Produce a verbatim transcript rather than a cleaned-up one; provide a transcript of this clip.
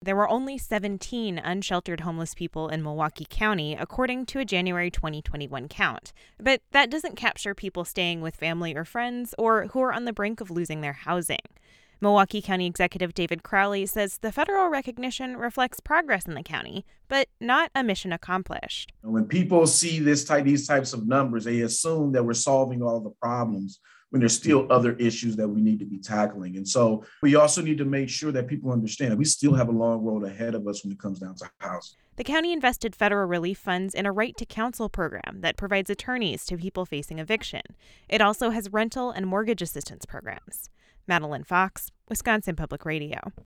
There were only seventeen unsheltered homeless people in Milwaukee County, according to a January twenty twenty-one count. But that doesn't capture people staying with family or friends or who are on the brink of losing their housing. Milwaukee County Executive David Crowley says the federal recognition reflects progress in the county, but not a mission accomplished. When people see this type, these types of numbers, they assume that we're solving all the problems when there's still other issues that we need to be tackling. And so we also need to make sure that people understand that we still have a long road ahead of us when it comes down to housing. The county invested federal relief funds in a right to counsel program that provides attorneys to people facing eviction. It also has rental and mortgage assistance programs. Madeline Fox, Wisconsin Public Radio.